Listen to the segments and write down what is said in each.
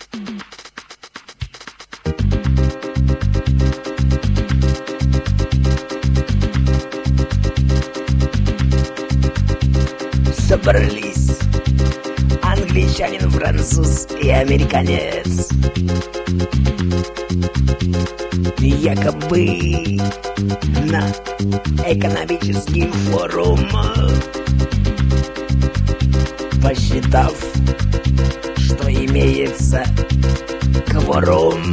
Собрались англичанин, француз и американец. Якобы на экономический форум, посчитав, что имеется кворум,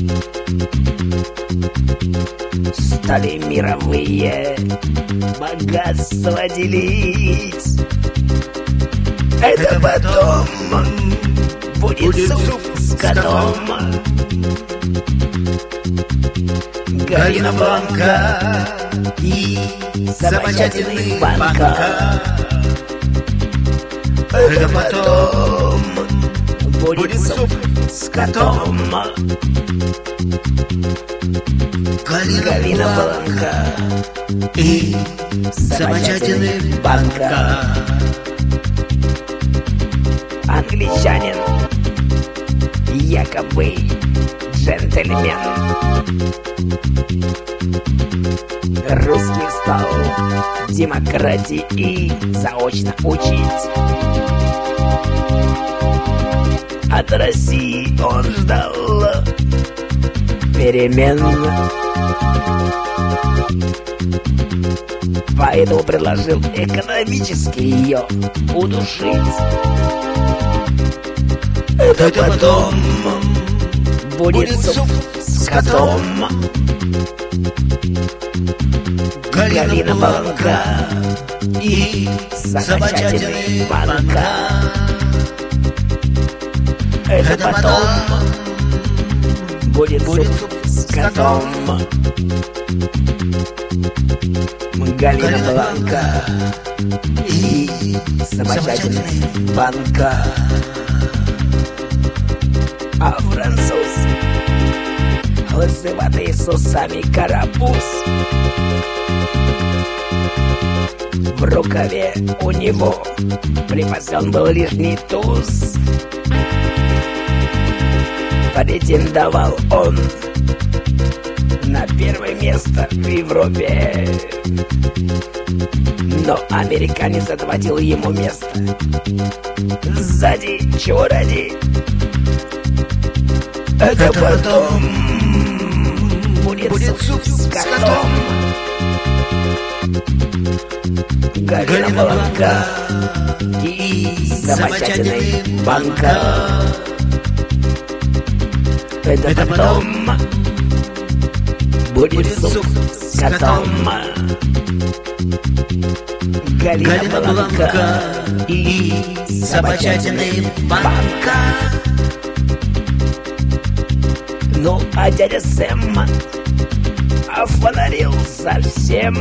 стали мировые богатства делить. Это потом будет суп с котом. Галина Бланка и замечательный Банка. Это потом будет суп с котом. Галина Бланка и замечательный Банка. Англичанин, якобы джентльмен, русский стал демократии заочно учить. От России он ждал перемен, поэтому предложил экономически ее удушить. Это потом будет суп с котом. Галина Бланка и замечательный Банка. Это потом будет суп с котом. Галина Бланка и замечательный Банка. А француз, лысоватый с усами карапуз, в рукаве у него припасен был лишний туз. Претендовал он на первое место в Европе, но американец отводил ему место. Сзади, чего ради? Это потом будет суп с котом. Галина Бланка и замечательный Банка. Это потом будет суп с котом. Галина Бланка и замечательный Банка. Ну, а дядя Сэм офонарил совсем.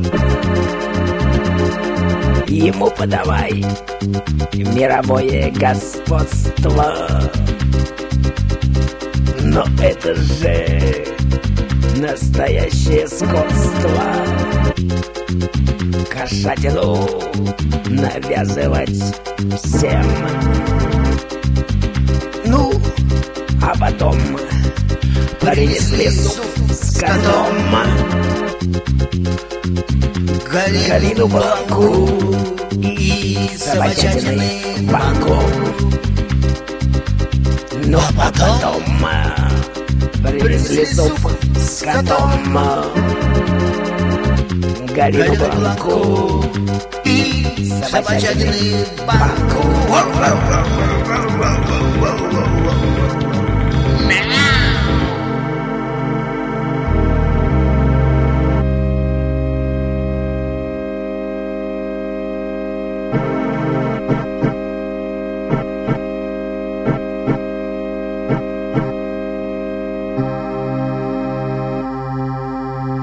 Ему подавай мировое господство. Но это же настоящее скотство. Кошатину навязывать всем. Ну, а потом принесли суп с котом. Галину Бланку и замечательный Банку. Но потом принесли суп с котом. Галину Бланку и замечательный Банку.